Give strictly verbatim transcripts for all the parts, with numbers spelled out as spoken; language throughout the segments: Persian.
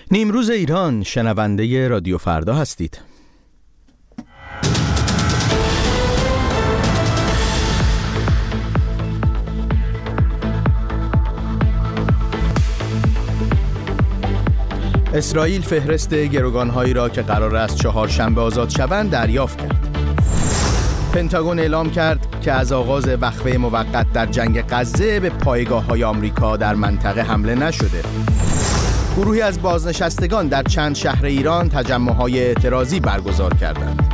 نیمروز ایران، شنونده رادیو فردا هستید. اسرائیل فهرست گروگان‌هایی را که قرار است چهارشنبه آزاد شوند دریافت کرد. پنتاگون اعلام کرد که از آغاز وقفه موقت در جنگ غزه به پایگاه‌های آمریکا در منطقه حمله نشده. گروهی از بازنشستگان در چند شهر ایران تجمع‌های اعتراضی برگزار کردند.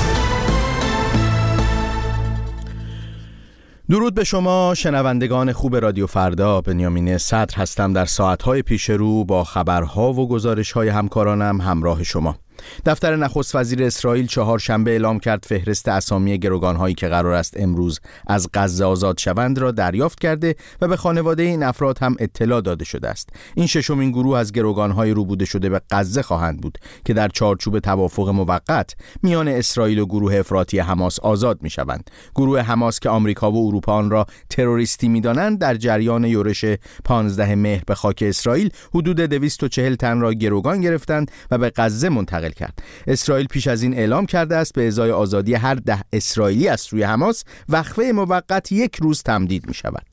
درود به شما شنوندگان خوب رادیو فردا. بنیامین صدر هستم. در ساعت‌های پیش رو با خبرها و گزارش‌های همکارانم همراه شما. دفتر نخست وزیر اسرائیل چهارشنبه اعلام کرد فهرست اسامی گروگان‌هایی که قرار است امروز از غزه آزاد شوند را دریافت کرده و به خانواده این افراد هم اطلاع داده شده است. این ششمین گروه از گروگان‌های روبوده شده به غزه خواهند بود که در چارچوب توافق موقت میان اسرائیل و گروه افراطی حماس آزاد می‌شوند. گروه حماس که آمریکا و اروپا آن را تروریستی می‌دانند در جریان یورش پانزده مهر به خاک اسرائیل حدود دویست و چهل تن را گروگان گرفتند و به غزه منتقل کرد. اسرائیل پیش از این اعلام کرده است به ازای آزادی هر ده اسرائیلی از سوی حماس وقفه موقت یک روز تمدید می شود.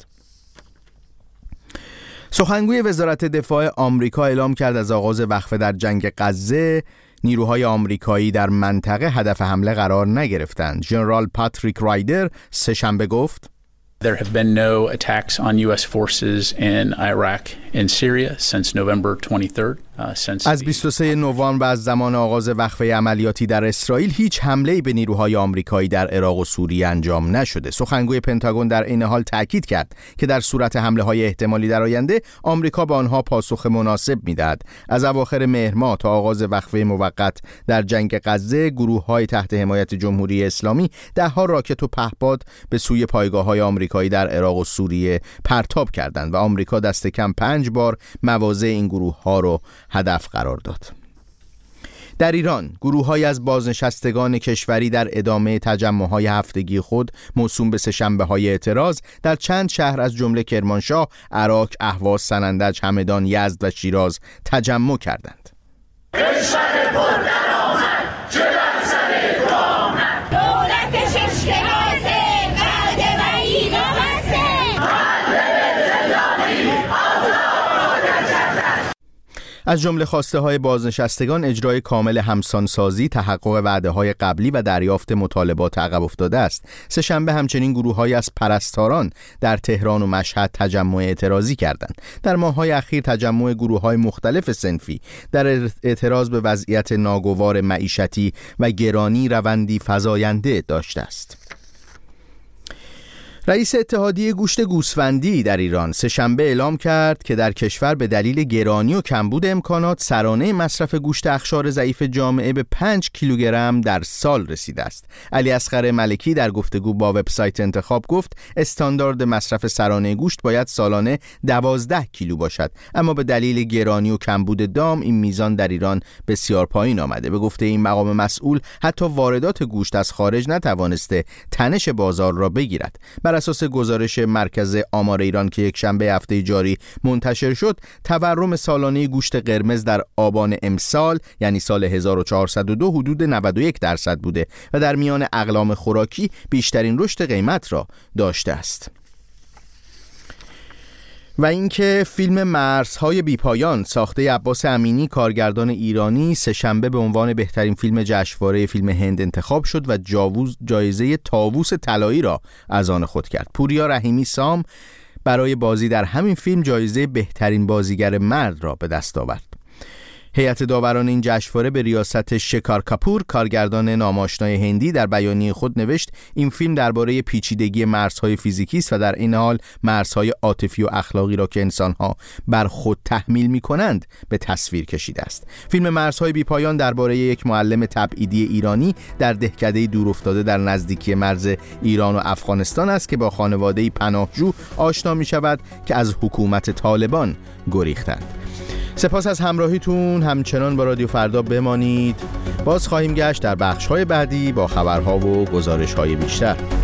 سخنگوی وزارت دفاع آمریکا اعلام کرد از آغاز وقفه در جنگ غزه نیروهای آمریکایی در منطقه هدف حمله قرار نگرفتند. ژنرال پاتریک رایدر سه‌شنبه گفت There have been no attacks on U S forces in Iraq and Syria since November twenty-third. از بیست و سوم نوامبر از زمان آغاز وقفه عملیاتی در اسرائیل هیچ حمله‌ای به نیروهای آمریکایی در عراق و سوریه انجام نشده. سخنگوی پنتاگون در این حال تاکید کرد که در صورت حمله‌های احتمالی در آینده آمریکا به آنها پاسخ مناسب می‌دهد. از اواخر مهر ماه تا آغاز وقفه موقت در جنگ غزه گروه‌های تحت حمایت جمهوری اسلامی ده‌ها راکت و پهپاد به سوی پایگاه‌های آمریکایی در عراق و سوریه پرتاب کردند و آمریکا دست کم پنج بار مواضع این گروه‌ها را هدف قرار داد. در ایران گروه‌هایی از بازنشستگان کشوری در ادامه تجمع‌های هفتگی خود موسوم به سه‌شنبه‌های اعتراض در چند شهر از جمله کرمانشاه، عراق، اهواز، سنندج، همدان، یزد و شیراز تجمع کردند. از جمله خواسته های بازنشستگان اجرای کامل همسانسازی، تحقق وعده های قبلی و دریافت مطالبات عقب افتاده است. سه‌شنبه همچنین گروه‌هایی از پرستاران در تهران و مشهد تجمع اعتراضی کردند. در ماه‌های اخیر تجمع گروه‌های مختلف صنفی در اعتراض به وضعیت ناگوار معیشتی و گرانی روندی فزاینده داشته است. رئیس اتحادیه گوشت گوسفندی در ایران سه‌شنبه اعلام کرد که در کشور به دلیل گرانی و کمبود امکانات سرانه مصرف گوشت اقشار ضعیف جامعه به پنج کیلوگرم در سال رسیده است. علی اصغر ملکی در گفتگو با وبسایت انتخاب گفت استاندارد مصرف سرانه گوشت باید سالانه دوازده کیلو باشد، اما به دلیل گرانی و کمبود دام این میزان در ایران بسیار پایین آمده. به گفته این مقام مسئول حتی واردات گوشت از خارج نتوانسته تنش بازار را بگیرد. بر اساس گزارش مرکز آمار ایران که یک شنبه هفته جاری منتشر شد، تورم سالانه گوشت قرمز در آبان امسال یعنی سال هزار و چهارصد و دو حدود نود و یک درصد بوده و در میان اقلام خوراکی بیشترین رشد قیمت را داشته است. و اینکه فیلم مرزهای بیپایان ساخته عباس امینی کارگردان ایرانی سه‌شنبه به عنوان بهترین فیلم جشنواره فیلم هند انتخاب شد و جاووز جایزه طاووس طلایی را از آن خود کرد. پوریا رحیمی سام برای بازی در همین فیلم جایزه بهترین بازیگر مرد را به دست آورد. هیئت داوران این جشنواره به ریاست شکار کاپور کارگردان ناماشنای هندی در بیانیه خود نوشت این فیلم درباره پیچیدگی مرزهای فیزیکی است و در این حال مرزهای عاطفی و اخلاقی را که انسانها بر خود تحمیل می‌کنند به تصویر کشیده است. فیلم مرزهای بیپایان درباره یک معلم تبعیدی ایرانی در دهکده دورافتاده در نزدیکی مرز ایران و افغانستان است که با خانواده‌ای پناهجو آشنا می‌شود که از حکومت طالبان گریختند. سپاس از همراهیتون. همچنان با رادیو فردا بمانید. باز خواهیم گشت در بخش‌های بعدی با خبرها و گزارش‌های بیشتر.